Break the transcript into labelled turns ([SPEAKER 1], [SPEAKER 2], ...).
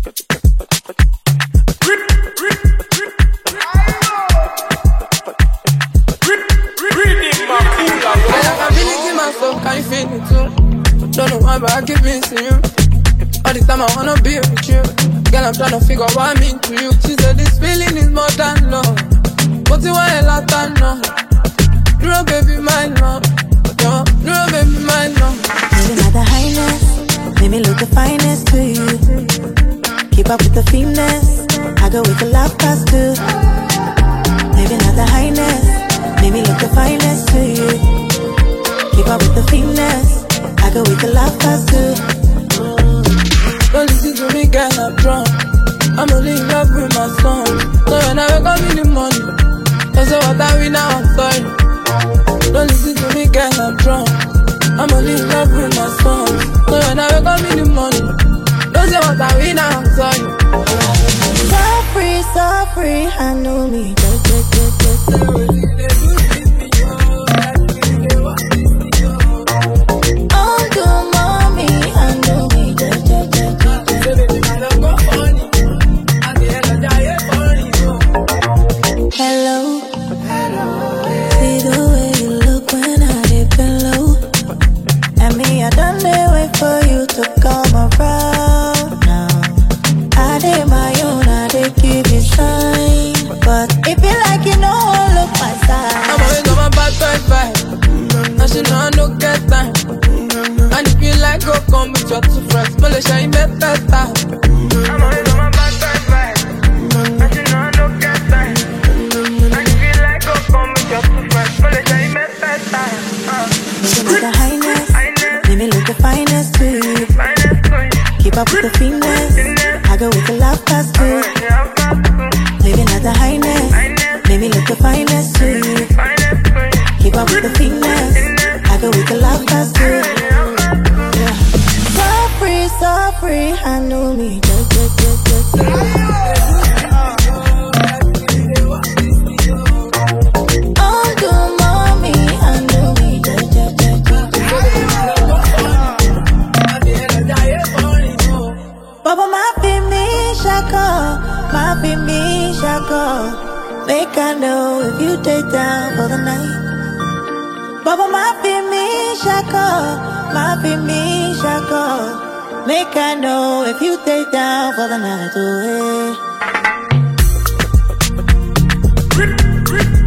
[SPEAKER 1] Can you feel it too? Don't know why, but I keep missing you. All the time I wanna be with you. Girl, I'm trying to figure what I mean to you. She said this feeling is more than love. But you want a lot of love. Girl, baby, my love. Girl, baby, my love.
[SPEAKER 2] Maybe not the highness, maybe look the finest to you. Keep up with the finesse, I go with the love past too. Maybe not the highness, maybe look the finest to you. Keep up with the finesse, I go with the love past too.
[SPEAKER 1] Don't listen to me, girl, I'm drunk. I'm only in love with my song. So when I wake up in the morning, don't say what I win now, I'm sorry. Don't listen to me, girl, I'm drunk. I'm only in love with my song. So when I wake up in the morning, don't say what I win now, I'm sorry.
[SPEAKER 2] So free, I know me. Hello. See the way you look when I dip in low. And me, I done they wait for you to come around now. I did my own, I did give you sign. But it feel like you don't look my side.
[SPEAKER 1] I'm always on my bad vibe. Now she know I don't get time. And if you like, go come with your two friends. Malaysia, you better time. I'm always on my bad vibe. Now she know I don't get time.
[SPEAKER 2] Maybe the highness, maybe look the finest to you. Keep up with the finesse, I go with the love past too. Maybe not the highness, maybe look the finest to you. Keep up with the finesse, I go with the love past too. Yeah. So free, I know me. Baba, my be me, shaka. Make I know if you take down for the night. Baba, my be me, shaka. Make I know if you take down for the night. Oh, hey.